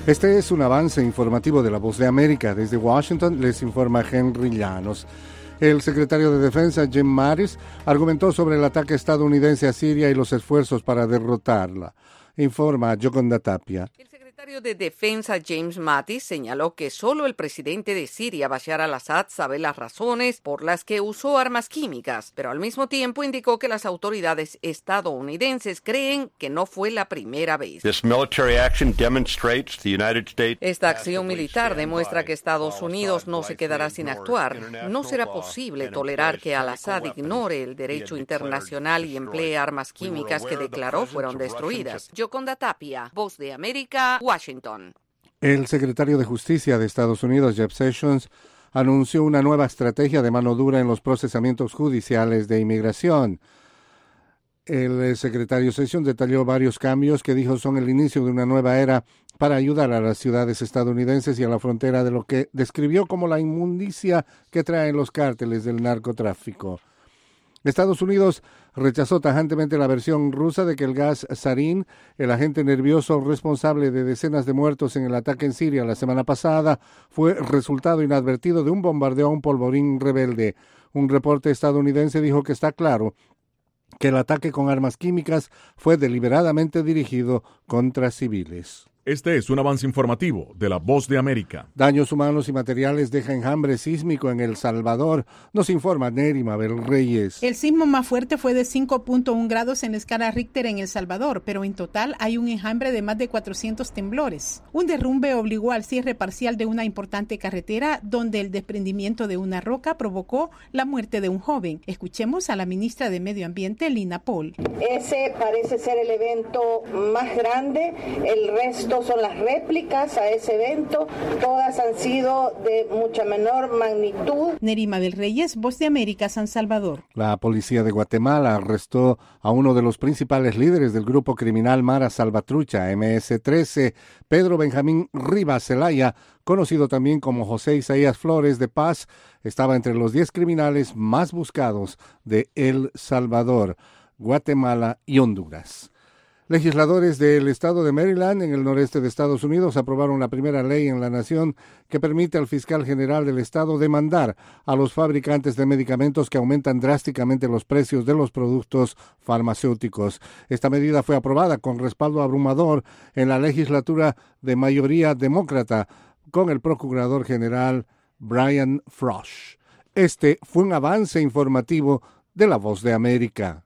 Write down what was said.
Este es un avance informativo de La Voz de América. Desde Washington les informa Henry Llanos. El secretario de Defensa, Jim Mattis, argumentó sobre el ataque estadounidense a Siria y los esfuerzos para derrotarla. Informa Yoconda Tapia. El secretario de Defensa James Mattis señaló que solo el presidente de Siria, Bashar al-Assad, sabe las razones por las que usó armas químicas, pero al mismo tiempo indicó que las autoridades estadounidenses creen que no fue la primera vez. Esta acción militar demuestra que Estados Unidos no se quedará sin actuar. No será posible tolerar que al-Assad ignore el derecho internacional y emplee armas químicas que declaró fueron destruidas. Yoconda Tapia, Voz de América, Washington. El secretario de Justicia de Estados Unidos, Jeff Sessions, anunció una nueva estrategia de mano dura en los procesamientos judiciales de inmigración. El secretario Sessions detalló varios cambios que dijo son el inicio de una nueva era para ayudar a las ciudades estadounidenses y a la frontera de lo que describió como la inmundicia que traen los cárteles del narcotráfico. Estados Unidos rechazó tajantemente la versión rusa de que el gas sarín, el agente nervioso responsable de decenas de muertos en el ataque en Siria la semana pasada, fue resultado inadvertido de un bombardeo a un polvorín rebelde. Un reporte estadounidense dijo que está claro que el ataque con armas químicas fue deliberadamente dirigido contra civiles. Este es un avance informativo de La Voz de América. Daños humanos y materiales deja enjambre sísmico en El Salvador, nos informa Neri Mabel Reyes. El sismo más fuerte fue de 5.1 grados en la escala Richter en El Salvador, pero en total hay un enjambre de más de 400 temblores. Un derrumbe obligó al cierre parcial de una importante carretera, donde el desprendimiento de una roca provocó la muerte de un joven. Escuchemos a la ministra de Medio Ambiente, Lina Paul. Ese parece ser el evento más grande, el resto son las réplicas a ese evento, todas han sido de mucha menor magnitud. Nerima del Reyes, Voz de América, San Salvador. La policía de Guatemala arrestó a uno de los principales líderes del grupo criminal Mara Salvatrucha, MS-13, Pedro Benjamín Rivas Zelaya, conocido también como José Isaías Flores de Paz. Estaba entre los 10 criminales más buscados de El Salvador, Guatemala y Honduras. Legisladores del estado de Maryland, en el noreste de Estados Unidos, aprobaron la primera ley en la nación que permite al fiscal general del estado demandar a los fabricantes de medicamentos que aumentan drásticamente los precios de los productos farmacéuticos. Esta medida fue aprobada con respaldo abrumador en la legislatura de mayoría demócrata con el procurador general Brian Frosh. Este fue un avance informativo de La Voz de América.